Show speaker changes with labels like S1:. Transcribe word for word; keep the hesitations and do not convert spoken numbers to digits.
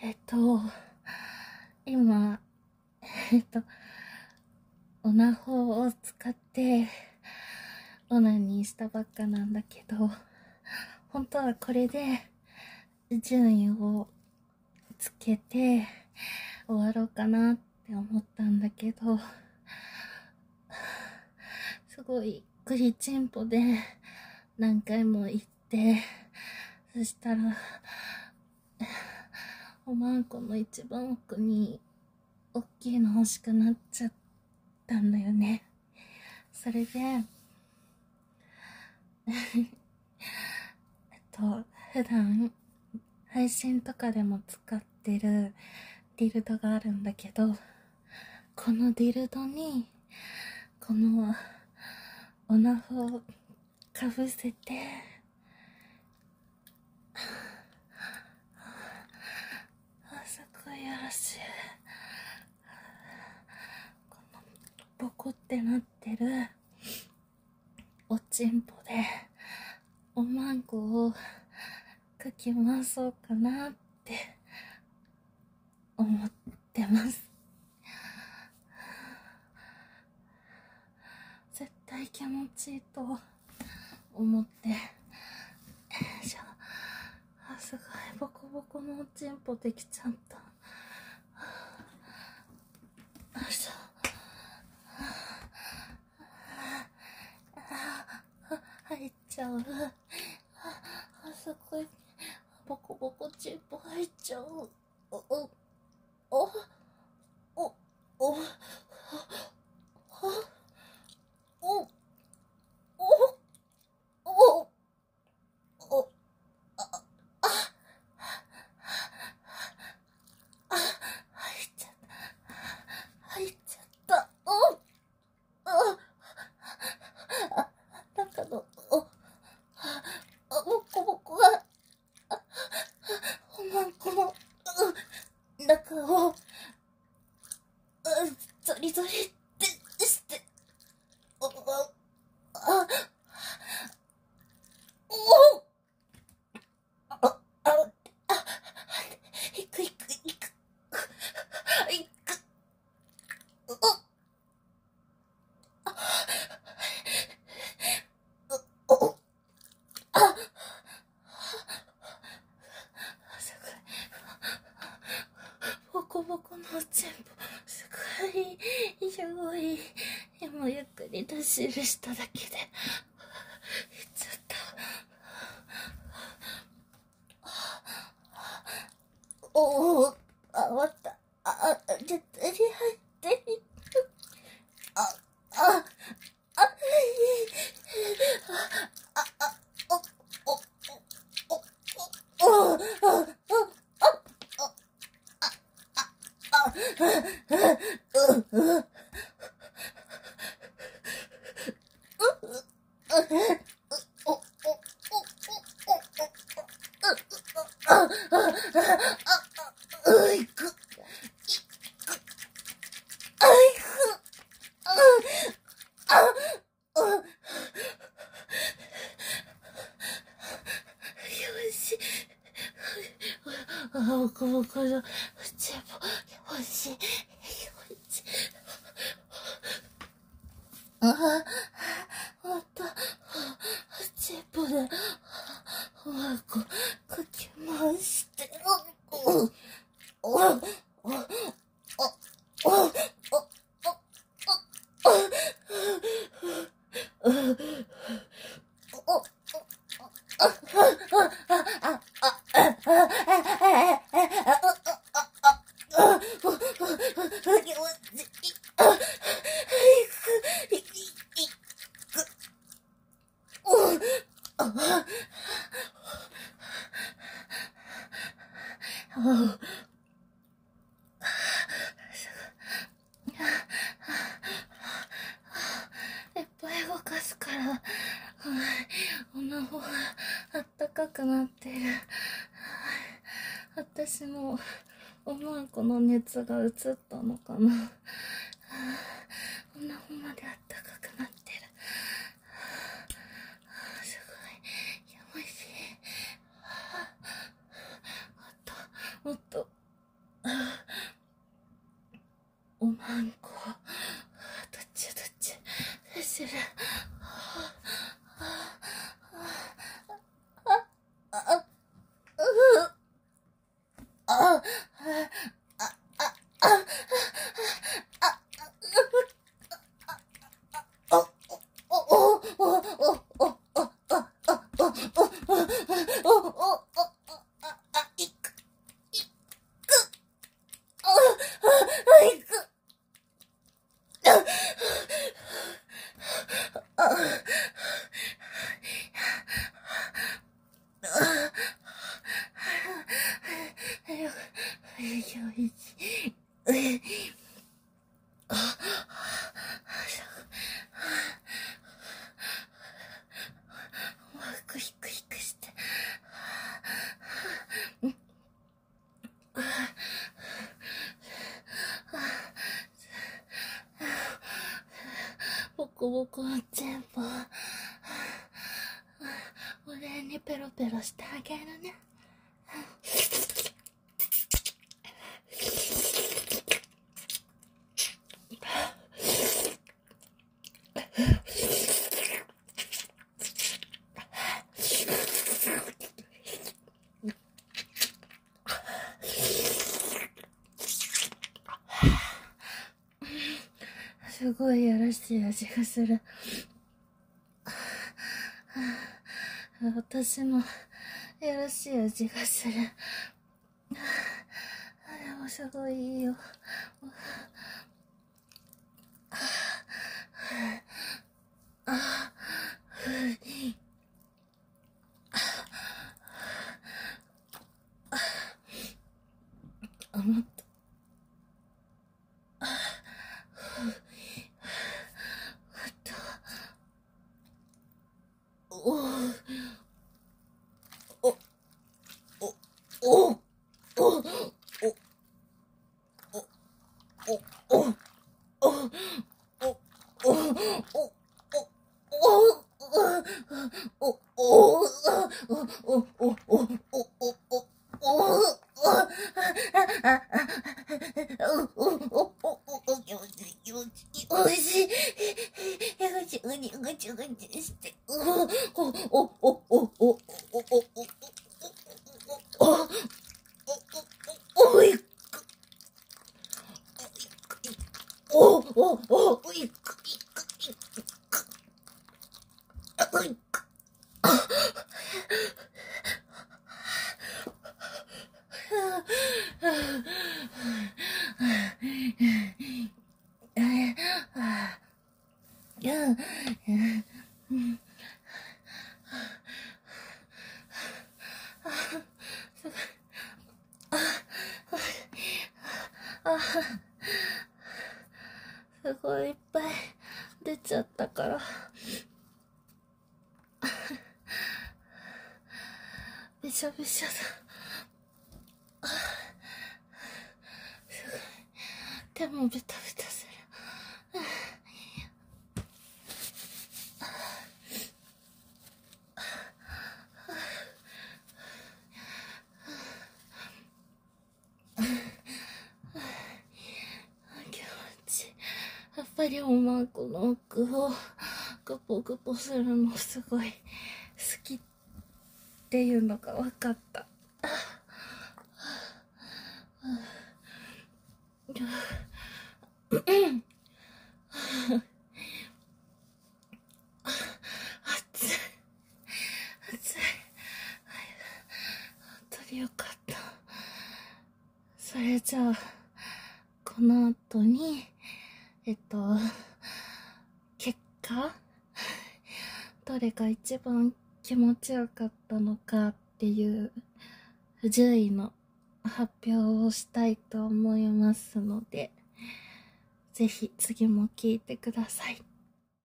S1: えっと、今、えっと、オナホを使って、オナニーしたばっかなんだけど、本当はこれで、順位をつけて、終わろうかなって思ったんだけど、すごい、クリチンポで、何回も行って、そしたら、おまんこの一番奥に、大きいの欲しくなっちゃったんだよね。それで、えっと、普段、配信とかでも使ってるディルドがあるんだけど、このディルドに、この、オナホをかぶせて、あ、すごいよろしい。この、ボコってなってる、おちんぽで、おまんこをかき回そうかなって思ってます。絶対気持ちいいと思って、よいしょ。あ、すごいボコボコのおちんぽできちゃった。よいしょ。入っちゃう。あ、すごいボコボコチンポ入っちゃう。おおおおおお中を、ゾリゾリってして、お、お、あ、お、あ、あ、あ、いくいくいく、いく、お、お、あ、すごい。ボコボコのおちんぽ、すごい、すごい。今ゆっくり出し入れしただけで、いっちゃった。おお、あ、終わった。あ、絶対に入ってる。あ、あ、あ、あ、お、お、お、お、お、いく、あ、いく、あ、あ、よし。あ、ボコボコのうちも欲しい。よし。あ、また、うちもで、おまんこ、かき回して、お、お、お、お、お、お、いっぱい動かすから、おなほがあったかくなってる。私のおまんこの熱が移ったのかな。おなほまであったかくなってる。すごい、よし。もっと、もっとボコボコ全部俺にペロペロしてあげるね。すごいやらしい味がする。私もやらしい味がする。でもすごいいいよ。あ、もっと。おおおおおおおいしい。ぐちぐちぐちぐちして。おおおおおおおおおおいく。おおおおいくいくいく。おいく。すごいいっぱい出ちゃったからびしょびしょだ。手もベタベタする。気持ちいい。やっぱりおまんこの奥をグポグポするのすごい好きっていうのが分かった。暑い暑い。本当によかった。それじゃあこの後にえっと結果どれが一番気持ちよかったのかっていう順位の発表をしたいと思いますので、ぜひ次も聞いてください。